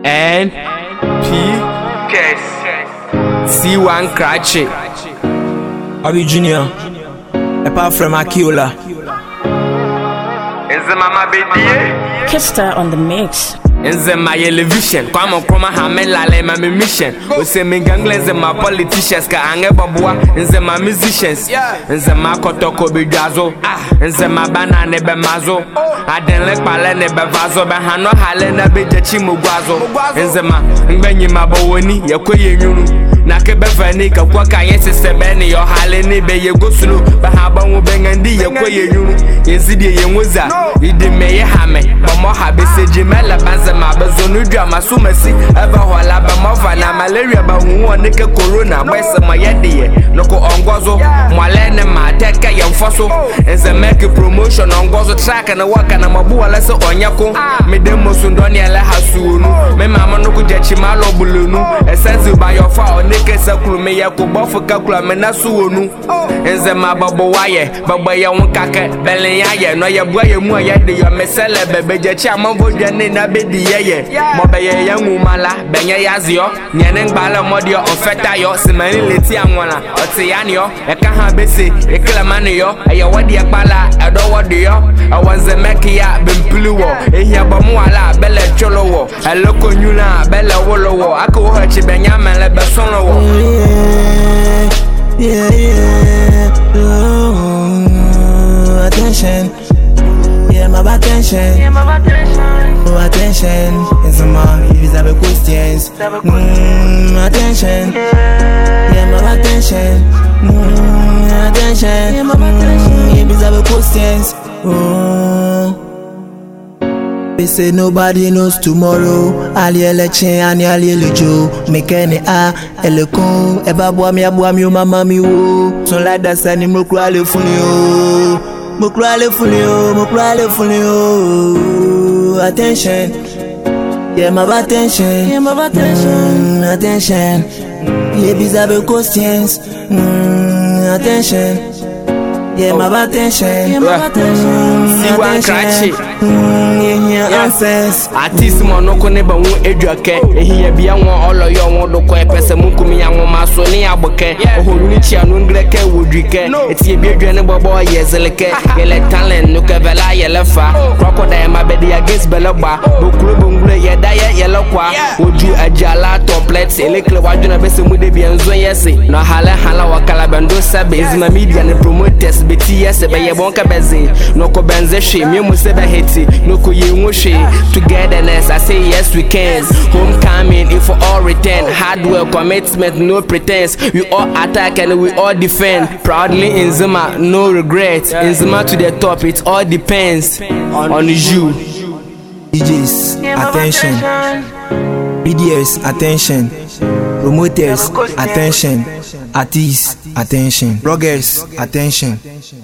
N P C1 Cratchet Abi Junior apart from Akiola Nze mama bedie Kista on the mix. Nze my television Kwama kroma hame lale my mission Ose mingangle nze my politicians Ka ange babua nze my musicians Nze my kotoko bidwazo Nze my banane be mazo Adenle pale ne be vazo Be hano hale na be jechi mugwazo Nze my ngbenyi mabawoni Yekwe yenyunu Na kebe fani ka kwa kanye sisebe ni yo hale ni be ye go slow Be haba nwu bengandi yekwe yenyunu Yenzidi yenwoza Idi meye hame Bamo habe seji mele banze ma bezonu drama sumesi Eva hola ba mova na malaria ba huwa nike corona Bwese ma yediye Noko ongozo Mwalene ma teke yemfoso Nze make promotion ongozo Track na waka na mabuwa lese onyako Midemo sundoni ele hasuunu Me mama nuku jechi malo bulunu Esensi ba yofa onike sekulu Me ye kubofu kakula me nasuonu Nze ma babo waye Babo ye wankake Belen yaye No ye bwaye mua yedi yo mesele bebe jechi amambo jene na bedi yeye Mobe ye yangu mala Benye yazio Nyene ngbala modio Ofeta yo Simani leti amwana Oti yani yo Eka habesi Ekele mani yo Eye wadi ekpala Edo wadi yo Awanze meki ya Bimpulu wo Ehi abamu wala Bele cholo wo Eloko nyuna Bele wolo wo Ako uhachi benyamele Besono wo Attention my attention attention is my if you have questions attention my attention attention if you have questions They say nobody knows tomorrow. Ali eleche ani ali elejo. Mekene a eleko. Eba boa mi o mama mi wo. So like that sani mo kura le funi o. Mo kura le funi o. Attention. Yeah, my attention. Attention. Yeah, bizarre questions. Attention. Yeah, my attention. C1 Cratchet answers. Artist monoko ne ba wu eduake ehia bia won oloyo won doko epese munkumi ya won maso ne aboke ohoruni chia no ngreke wodrike etie bi adwane bobo yezeleke yele talent no kevela yelefa crocodile ma bedi against belaba bokuro bongule yedaye yelekwa oju ajala toplets elekle waduna bese mude bi enzo yesi no hala wakala bendo sabe izma media ne promoters beti yese be yebonka beze no ko benze hwe mi mu se be heti no ko yenwo hwe togetherness I say yes we can homecoming if for all return hard work commitment no pretense we all attack and we all defend proudly Nzema no regret Nzema to the top it all depends on you DJs attention BDS attention promoters attention artists attention bloggers attention